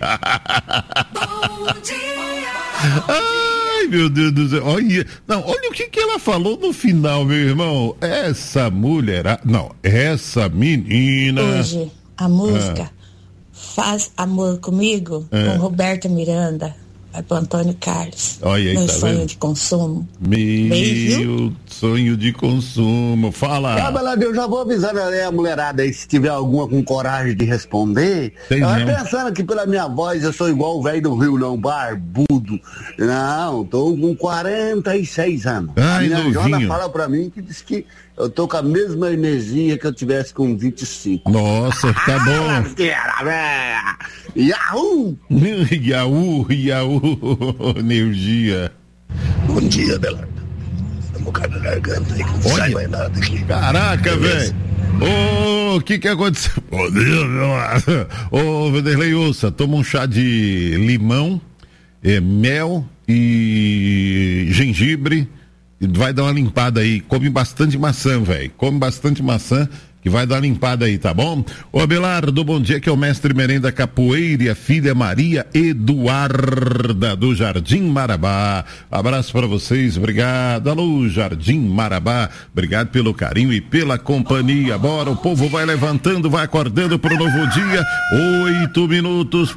Ai, meu Deus do céu. Olha, não, olha o que, que ela falou no final, meu irmão. Essa mulher. Não, essa menina. Hoje, a música Ah. Faz Amor Comigo, Ah. com Roberta Miranda, vai pro Antônio Carlos. Olha aí, Meu tá sonho vendo? de consumo. Meu Beijo. sonho de consumo. Fala. Ah, Belado, eu já vou avisando aí a mulherada aí, se tiver alguma com coragem de responder. Tem eu não. pensando que pela minha voz eu sou igual o velho do Rio, não, barbudo. Não, tô com quarenta e seis anos. Ai, a minha novinho. Jona fala pra mim que diz que eu tô com a mesma energia que eu tivesse com vinte e cinco. Nossa, tá bom. Lasqueira, véia! Yahoo! Yahoo, Yahoo, energia. Bom dia, Belardo. Estamos com a garganta aí, que não sai mais nada aqui. Caraca, velho. Ô, o que que aconteceu? Bom dia, meu. Ô, Vanderlei, ouça, toma um chá de limão, é, mel e gengibre e vai dar uma limpada aí. Come bastante maçã, velho. Come bastante maçã que vai dar uma limpada aí, tá bom? Ô, Abelardo, bom dia, que é o mestre merenda capoeira e a filha Maria Eduarda do Jardim Marabá. Abraço pra vocês, obrigado. Alô, Jardim Marabá, obrigado pelo carinho e pela companhia. Bora, o povo vai levantando, vai acordando pro novo dia. Oito minutos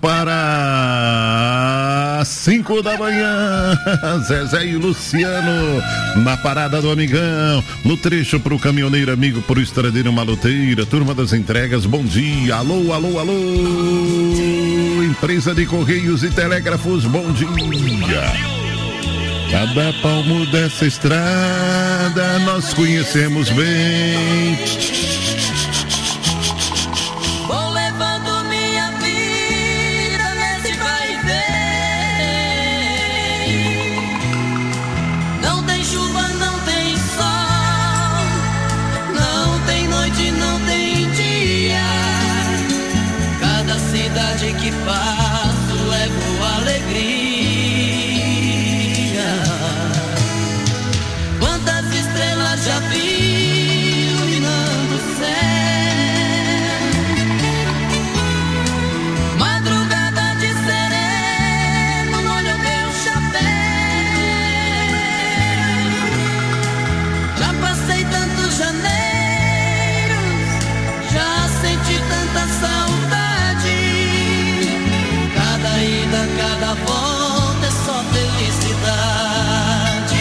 para cinco da manhã. Zezé e Luciano na parada do amigão, no trecho pro caminhoneiro amigo, pro estradeiro maluco. Turma das entregas, bom dia, alô, alô, alô, empresa de correios e telégrafos, bom dia. Cada palmo dessa estrada nós conhecemos bem. Vou levando minha vida nesse vai e vem. Não tem chuva, não tem sol, não tem noite, não tem dia. Cada cidade que passo levo alegria. Quantas estrelas já vi iluminando o céu. Madrugada de sereno, molha o meu chapéu. Já passei tantos janeiros, já senti tanta saudade. Cada ida, cada volta é só felicidade.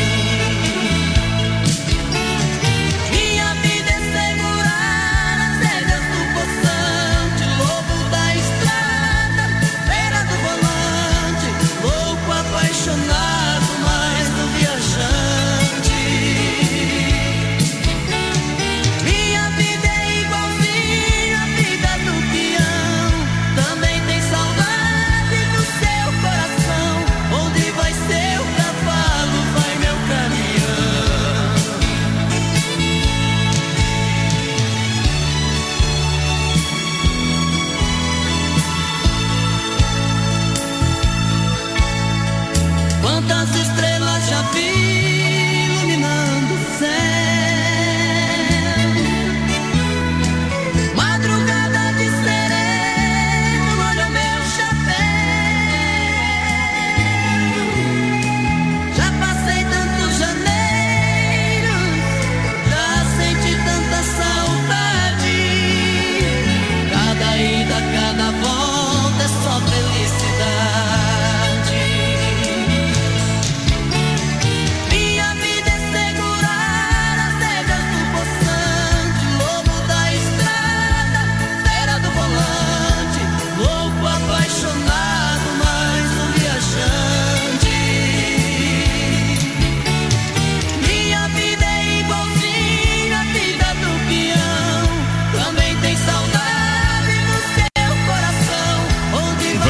Minha vida é segurar as rédeas do poçante, lobo da estrada, beira do volante, louco, apaixonado, mais do viajante. Minha vida é igualzinha à vida do peão, também tem saudade do seu coração.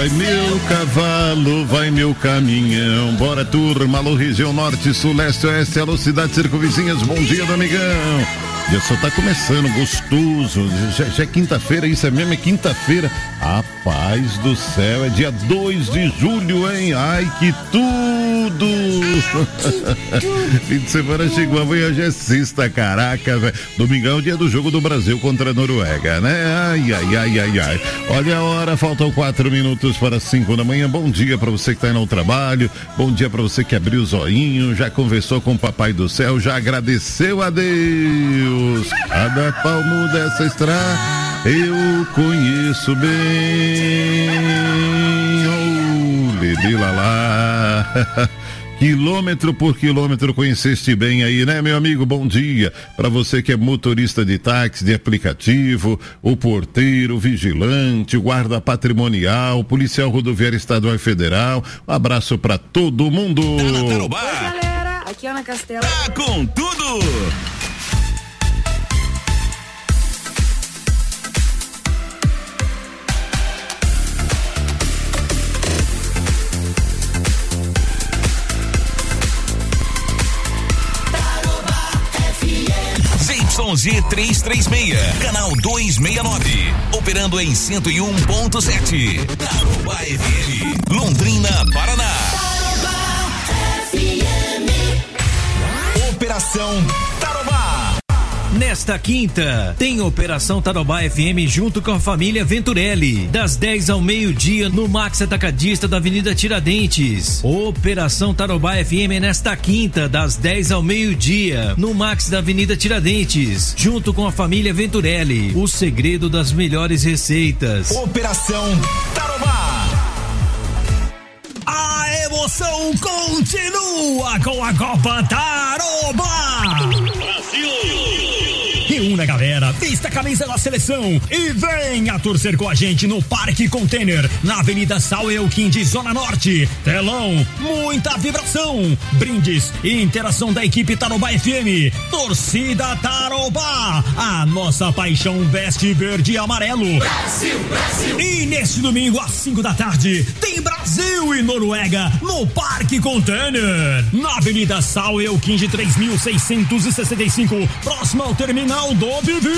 vai meu cavalo, vai meu caminhão. Bora, turma, alô, região norte, sul, leste, oeste, alô, cidades circunvizinhas, bom dia, Domingão. Já só tá começando, gostoso. Já, já é quinta-feira, isso é mesmo, é quinta-feira. A paz do céu, é dia dois de julho, hein? Ai, que tudo! Fim de semana chegou, amanhã já é sexta, caraca, velho. Domingão é o dia do jogo do Brasil contra a Noruega, né? Ai, ai, ai, ai, ai. Olha a hora, faltam quatro minutos para cinco da manhã. Bom dia para você que tá indo ao trabalho. Bom dia para você que abriu o zoinho, já conversou com o Papai do Céu, já agradeceu a Deus. Cada palmo dessa estrada eu conheço bem. Oh, lili lalá. Quilômetro por quilômetro conheceste bem aí, né, meu amigo? Bom dia para você que é motorista de táxi, de aplicativo, o porteiro, o vigilante, o guarda patrimonial, o policial rodoviário estadual e federal. Um abraço para todo mundo. Tá na Tarobá. Oi, galera, aqui é Ana Castela. Tá com tudo. Z Z trezentos e trinta e seis, canal duzentos e sessenta e nove, operando em cento e um ponto sete. Tarobá F M, Londrina, Paraná. Tarobá F M. Operação Tarobá. Nesta quinta, tem Operação Tarobá F M junto com a família Venturelli, das dez ao meio-dia no Max Atacadista da Avenida Tiradentes. Operação Tarobá F M nesta quinta, das dez ao meio-dia no Max da Avenida Tiradentes, junto com a família Venturelli. O segredo das melhores receitas. Operação Tarobá. A emoção continua com a Copa Tarobá. Brasil! Reúna, galera, vista a camisa da seleção e venha torcer com a gente no Parque Container, na Avenida Sauel Quinde, Zona Norte. Telão, muita vibração, brindes e interação da equipe Tarobá F M. Torcida Tarobá, a nossa paixão veste verde e amarelo. Brasil, Brasil! E neste domingo, às cinco da tarde, tem Brasil e Noruega no Parque Container, na Avenida Sauel Quinde, três mil seiscentos e sessenta e cinco, próximo ao terminal do Vivi.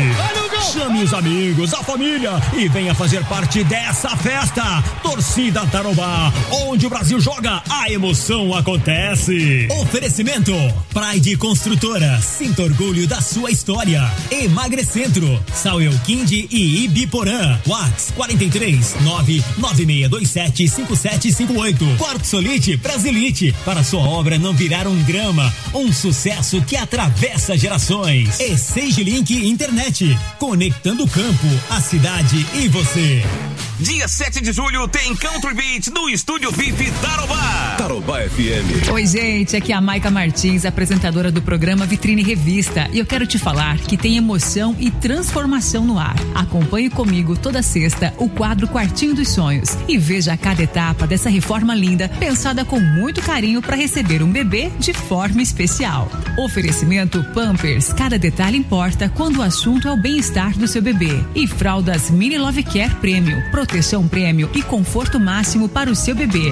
Chame os amigos, a família e venha fazer parte dessa festa. Torcida Tarobá, onde o Brasil joga, a emoção acontece. Oferecimento Pride Construtora, sinta orgulho da sua história. Emagrecentro, Sauel Quinde e Ibiporã. WhatsApp quarenta e três, nove nove seis dois sete, cinco sete cinco oito. Quarto Solite Brasilite, para sua obra não virar um drama, um sucesso que atravessa gerações. E Sage Link Internet, conectando o campo, a cidade e você. Dia sete de julho tem Country Beat no Estúdio V I P Tarobá. Tarobá F M. Oi, gente, aqui é a Maica Martins, apresentadora do programa Vitrine Revista, e eu quero te falar que tem emoção e transformação no ar. Acompanhe comigo toda sexta o quadro Quartinho dos Sonhos e veja cada etapa dessa reforma linda, pensada com muito carinho para receber um bebê de forma especial. Oferecimento Pampers, cada detalhe importa quando o assunto é o bem-estar do seu bebê. E fraldas Mini Love Care Premium, proteção prêmio e conforto máximo para o seu bebê.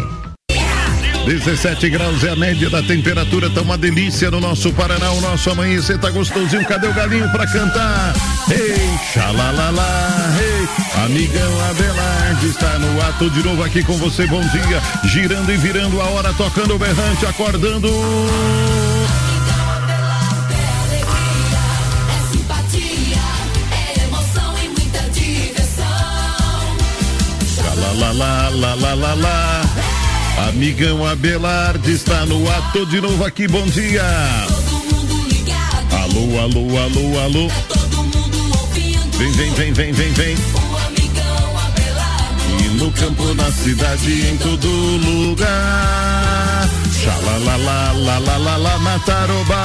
dezessete graus é a média da temperatura, tá uma delícia no nosso Paraná, o nosso amanhecer tá gostosinho. Cadê o galinho pra cantar? Ei, xalalala, ei, amigão Abelardo está no ato de novo aqui com você, bom dia, girando e virando a hora, tocando o berrante, acordando. Lá, lá, lá, lá, lá, lá. Amigão Abelardo está no ato de novo aqui, bom dia. Alô, alô, alô, alô. Vem, vem, vem, vem, vem, vem. E no campo, na cidade, em todo lugar. Xalala, lá, lá, lá, lá, na Tarobá.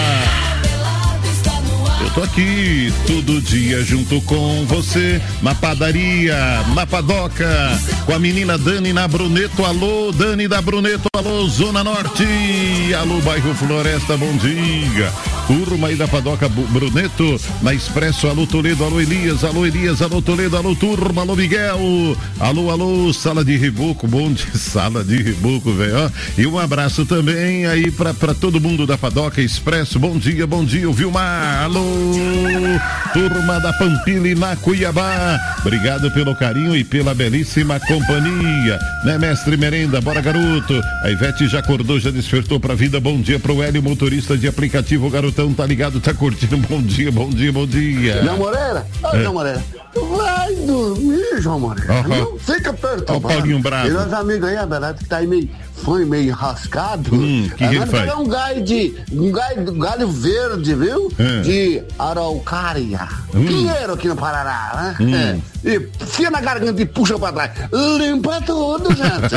Eu tô aqui todo dia junto com você, na padaria, na padoca, com a menina Dani na Bruneto. Alô, Dani da Bruneto, alô, Zona Norte, alô, bairro Floresta, bom dia. turma aí da Padoca Bruneto, na Expresso, alô Toledo, alô Elias, alô Elias, alô Toledo, alô turma, alô Miguel, alô, alô, Sala de Ribuco, bom de Sala de Ribuco, velho, e um abraço também aí pra, pra todo mundo da Padoca Expresso, bom dia, bom dia, o Vilmar, alô, turma da Pampilha na Cuiabá, obrigado pelo carinho e pela belíssima companhia, né, mestre Merenda, bora garoto, a Ivete já acordou, já despertou pra vida, bom dia pro Hélio, motorista de aplicativo, o garotão tá ligado, tá curtindo, bom dia, bom dia, bom dia. João Moreira, ô é. João Moreira, tu vai dormir, João Moreira, uhum. Não fica perto. Ó o Paulinho Bravo. E meus amigos aí, a verdade que tá aí meio, foi meio enrascado. Hum, que que ele faz? Um galho de, um galho, galho verde, viu? É. De araucária. Hum. Pinheiro aqui no Paraná, né? Hum. É. E fia na garganta e puxa pra trás. Limpa tudo, gente.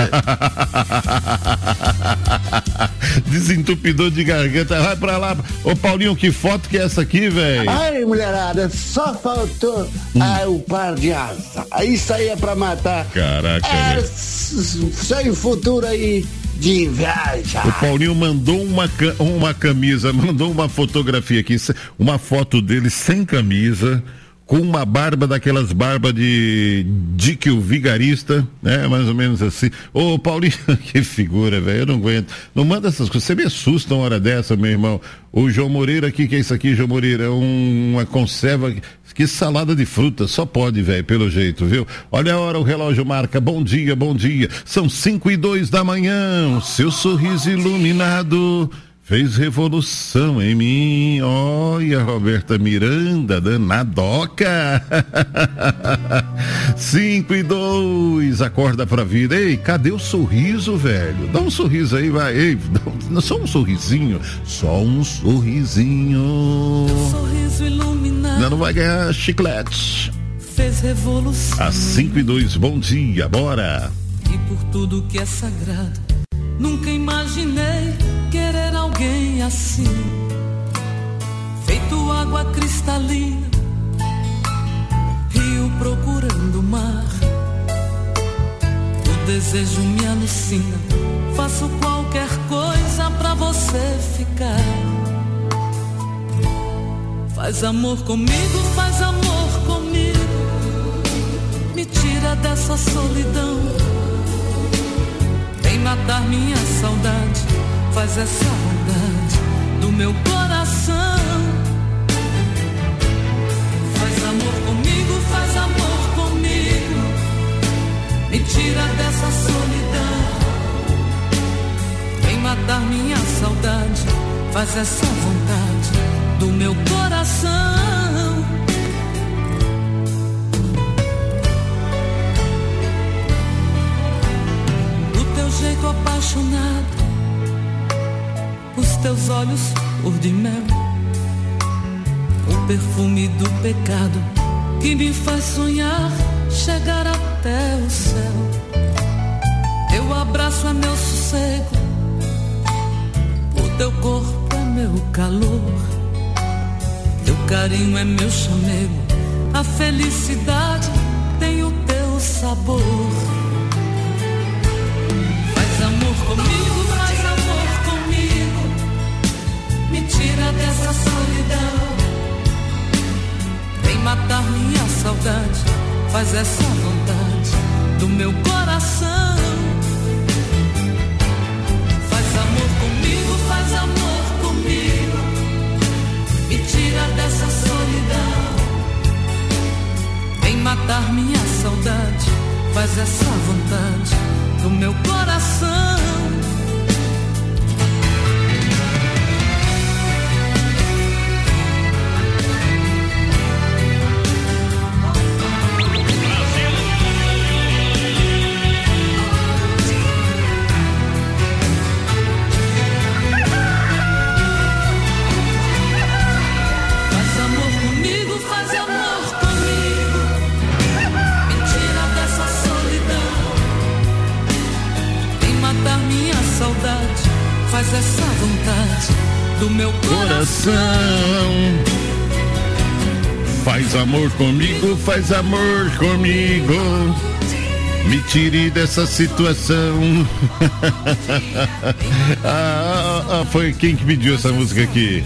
Desentupidor de garganta, vai pra lá. Ô Paulinho, que foto que é essa aqui, velho? Ai, mulherada, só faltou hum. ai, o par de asa. Isso aí é pra matar. Caraca, é, sem futuro aí de inveja. O Paulinho mandou uma, uma camisa, mandou uma fotografia aqui, uma foto dele sem camisa, com uma barba daquelas barbas de Dick o Vigarista, né? Mais ou menos assim. Ô, Paulinho, que figura, velho, eu não aguento. Não manda essas coisas, você me assusta uma hora dessa, meu irmão. O João Moreira aqui, que é isso aqui, João Moreira? É um, uma conserva, que salada de fruta, só pode, velho, pelo jeito, viu? Olha a hora, o relógio marca, bom dia, bom dia. São cinco e dois da manhã, seu sorriso iluminado fez revolução em mim. Olha, Roberta Miranda, danadoca. Cinco e dois, acorda pra vida. Ei, cadê o sorriso, velho? Dá um sorriso aí, vai. Ei, dá um, só um sorrisinho. Só um sorrisinho. Sorriso iluminado. Não, não vai ganhar chiclete. Fez revolução. Às cinco e dois, bom dia, bora. E por tudo que é sagrado, nunca imaginei querer alguém assim, feito água cristalina, rio procurando mar. O desejo me alucina, faço qualquer coisa pra você ficar. Faz amor comigo, faz amor comigo, me tira dessa solidão, vem matar minha saudade, faz essa maldade do meu coração. Faz amor comigo, faz amor comigo, me tira dessa solidão, vem matar minha saudade, faz essa vontade do meu coração. O teu jeito apaixonado, os teus olhos cor de mel, o perfume do pecado que me faz sonhar chegar até o céu. Teu abraço é meu sossego, o teu corpo é meu calor, teu carinho é meu chamego, a felicidade tem o teu sabor. Faz amor comigo, faz amor comigo, me tira dessa solidão, vem matar minha saudade, faz essa vontade do meu coração. Faz amor comigo, faz amor comigo, me tira dessa solidão, vem matar minha saudade, faz essa vontade do meu coração. Faz essa vontade do meu coração. Faz amor comigo, faz amor comigo, me tire dessa situação. ah, ah, ah, foi quem que pediu essa música aqui?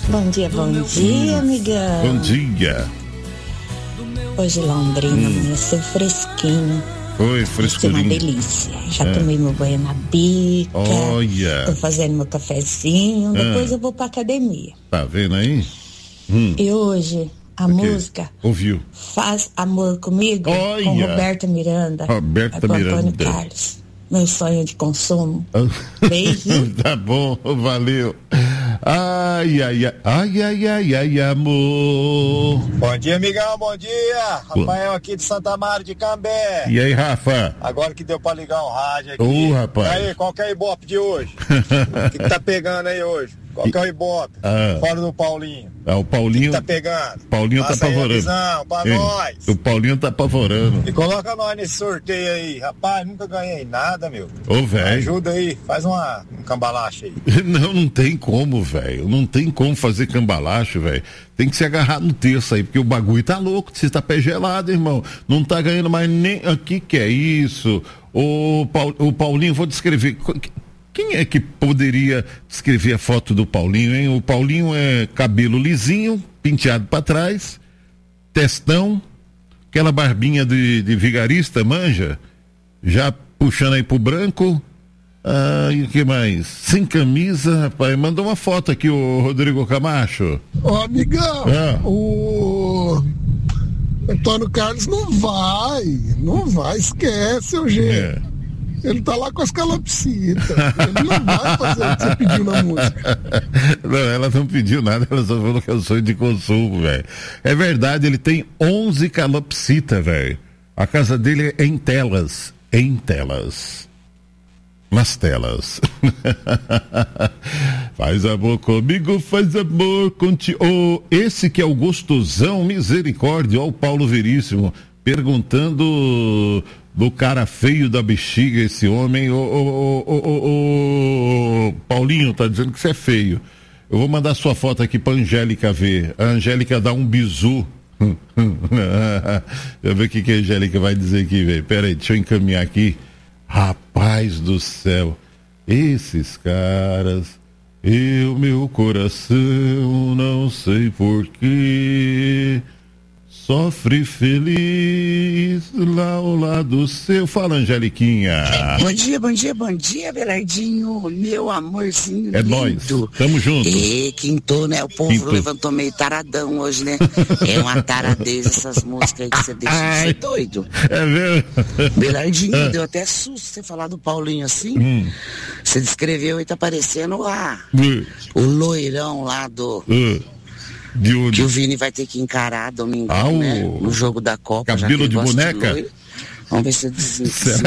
Bom dia, bom dia, amigão. Bom dia. Hoje Londrina hum. amanheceu fresquinho. Oi, fresquinho. Uma delícia. Já é. tomei meu banho na bica. Olha. Tô fazendo meu cafezinho. Ah. Depois eu vou pra academia. Tá vendo aí? Hum. E hoje, a okay. música. Ouviu? Faz Amor Comigo. Olha. Com Roberta Miranda. Roberta com Miranda. Antônio Carlos. Meu sonho de consumo. Beijo. Tá bom, valeu. Ai, ai, ai, ai, ai, ai, ai, amor. Bom dia, amigão, bom dia. Rafael aqui de Santa Maria de Cambé. E aí, Rafa? Agora que deu pra ligar o rádio aqui. Ô, rapaz. E aí, qual que é o Ibope de hoje? O que, que tá pegando aí hoje? Qual que é o Ibope? Ah. Fora do Paulinho. Ah, o Paulinho. O que, que tá pegando? Paulinho Passa tá apavorando. Aí a visão, pra Ei, nós. O Paulinho tá apavorando. E coloca nós nesse sorteio aí. Rapaz, nunca ganhei nada, meu. Ô, velho. Ajuda aí, faz uma, um cambalacho aí. Não, não tem como, velho. Não tem como fazer cambalacho, velho. Tem que se agarrar no terço aí, porque o bagulho tá louco. Você tá pé gelado, irmão. Não tá ganhando mais nem. Aqui que é isso? O, Paul... o Paulinho, vou descrever. Quem é que poderia descrever a foto do Paulinho, hein? O Paulinho é cabelo lisinho, penteado para trás, testão, aquela barbinha de, de vigarista, manja, já puxando aí pro branco. Ah, e o que mais? Sem camisa, rapaz. Mandou uma foto aqui, o Rodrigo Camacho. Ô, amigão, ah. o Antônio Carlos não vai, não vai, esquece, Eugênio. É. Ele tá lá com as calopsitas. Ele não vai fazer o que você pediu na música. Não, ela não pediu nada, ela só falou que é o sonho de consumo, velho. É verdade, ele tem onze calopsitas, velho. A casa dele é em telas. Em telas. Nas telas. Faz amor comigo, faz amor contigo. Oh, esse que é o gostosão, misericórdia. Ó, o Paulo Veríssimo perguntando do cara feio da bexiga, esse homem. Ô, ô, ô, ô, ô, Paulinho, tá dizendo que você é feio. Eu vou mandar sua foto aqui pra Angélica ver. A Angélica dá um bizu. Deixa eu ver o que, que a Angélica vai dizer aqui, velho. Pera aí, deixa eu encaminhar aqui. Rapaz do céu, esses caras, eu, meu coração, não sei porquê, sofre feliz lá ao lado seu. Fala, Angeliquinha. Bom dia, bom dia, bom dia, Belardinho, meu amorzinho é lindo. Nóis, tamo junto. E quintou, né? O povo quintou. Levantou meio taradão hoje, né? É uma taradeza essas músicas aí que você deixa de ser doido. É mesmo? Belardinho, ah. deu até susto você falar do Paulinho assim. Hum. Você descreveu e tá parecendo lá, hum. o loirão lá do... Hum. Que o Vini vai ter que encarar domingo, ah, né? No jogo da Copa. Cabelo já de boneca? De Vamos ver se eu des...